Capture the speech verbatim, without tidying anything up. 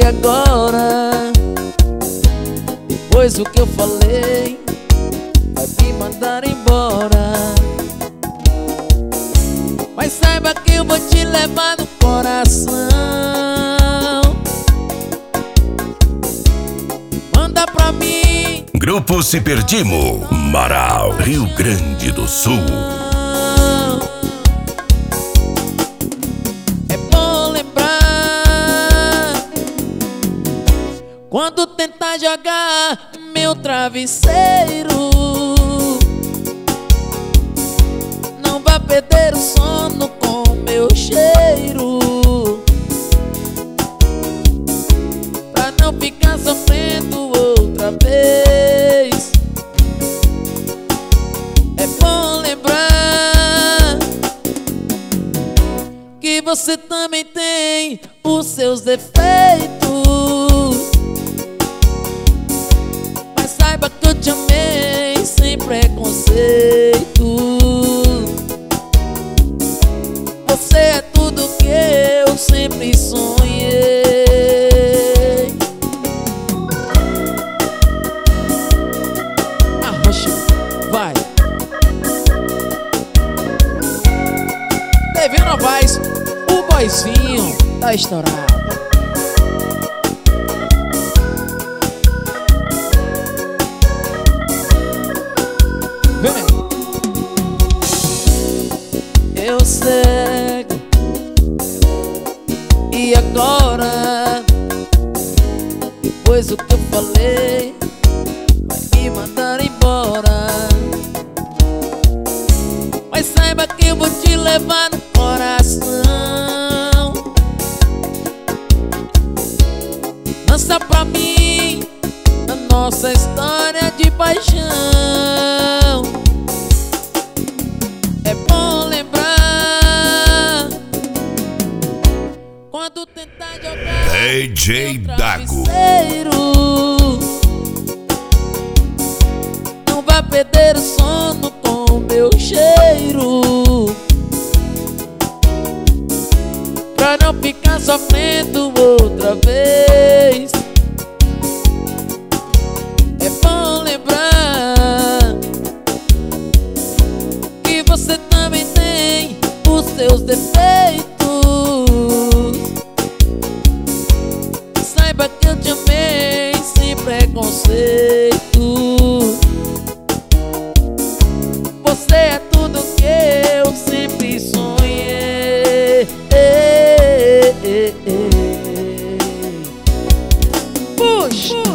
agora, depois do que eu falei, vai me mandar embora. Mas saiba que eu vou te levar no coração. Manda pra mim. Grupo Se Perdimo, Marau, Rio Grande do Sul. É bom lembrar quando tentar jogar meu travesseiro. Não vai perder o sono com meu cheiro, pra não ficar sofrendo outra vez. É bom lembrar que você também tem os seus defeitos, mas saiba que eu te amei sem preconceito. Você é tudo que eu sempre sonhei. Arrocha, vai. Teve Novaes, o boizinho tá estourado. Vem. Eu sei. E agora, depois do que eu falei, vai me mandar embora. Mas saiba que eu vou te levar no coração. Lança pra mim a nossa história de paixão. É bom lembrar quando tentar jogar D J Dago. Não vai perder o sono com meu cheiro, pra não ficar sofrendo outra vez. É bom lembrar que você também tem os seus defeitos. Saiba que eu te amei sem preconceito. Você é tudo que eu sempre sonhei. Puxa!